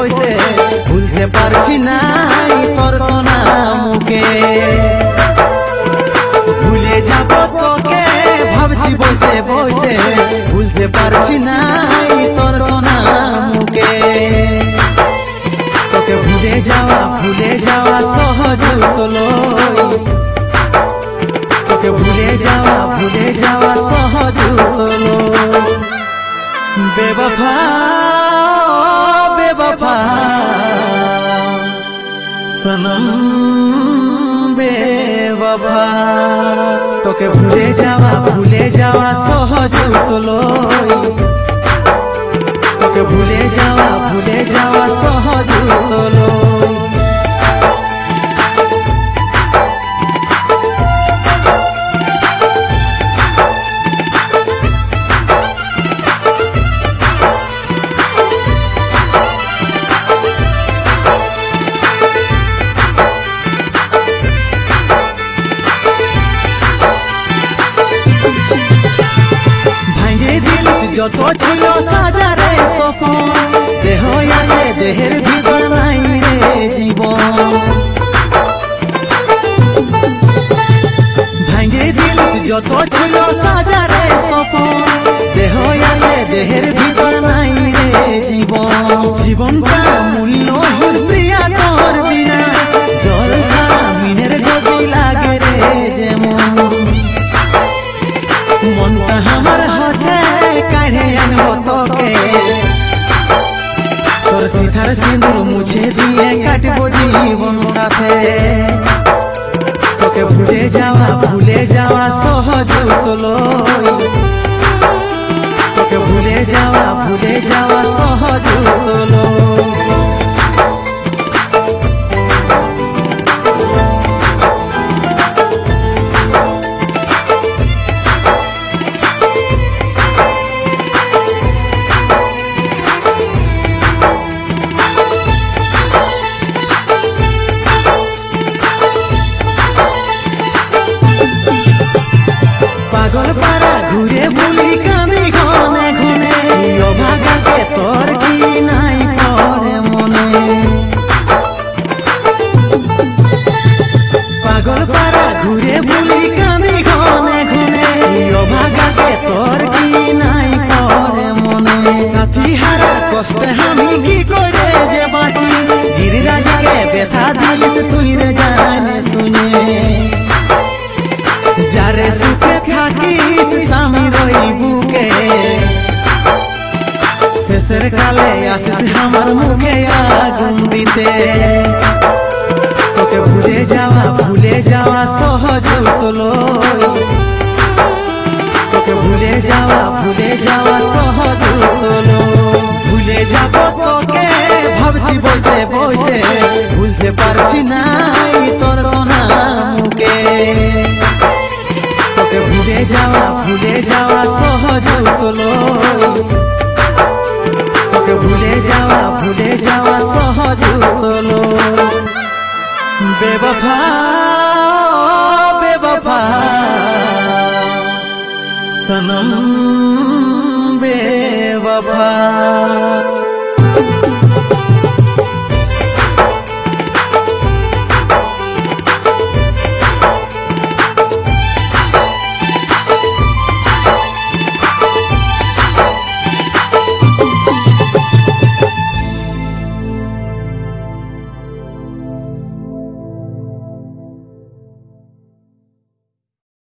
বইছে ভুলতে পারছি না তোর সোনা মুখে ভুলে যাব তোকে ভাবছি বইছে বইছে ভুলতে পারছি না তোর সোনা মুখে তোকে ভুলে যাওয়া সহজ তোলো তোকে ভুলে যাওয়া সহজ তোলো बेवफा बेवफा सनम बेवफा तोके भूले जावा सहज तोलो तोके भूले जावा सहज तोलो যত ছিল সাজারে সপন দেহ আছে দেহের ভিতর নাই রে জীবন ভাঙে দিল যত ছিল সাজারে সপন দেহ আছে দেহের ভিতর নাই রে জীবন জীবনটা মূল্যহীন প্রিয়া তোর বিনা জল ছাড়া মিনের গতি লাগে রে যেমন মনটা আমার হচ্ছে তোর সিথার সিঁদুর মুছে দিয়ে কাটবো জীবন সাথে তোকে ভুলে যাওয়া সহজ তোলো তোকে ভুলে যাওয়া সহজ তোলো পাগল পারা ঘুরে বুলি কাঁদি ঘনে ঘনে অভাগাকে তোর কি নাই পরে মনে পাগল পারা ঘুরে বুলি কাঁদি ঘনে ঘনে অভাগাকে তোর কি নাই পরে মনে সাথী হারার কষ্টে আমি কি করে যে বাঁচি গিরিরাজকে ব্যথা দিলিস তুই রে জানে শুনে যারে সুখে থাকিস স্বামী রই বুকে শেষের কালে আসিস আমার মুখে আগুন দিতে তোকে ভুলে যাওয়া সহজ তোলো তোকে ভুলে যাওয়া সহজ তোলো ভুলে যাব তোকে ভাবছি বসে বসে ভুলতে পারছি না তোর সোনা মুখে তোকে ভুলে যাওয়া সহজ তোলো তোকে ভুলে যাওয়া সহজ তোলো বেবফা বেবফা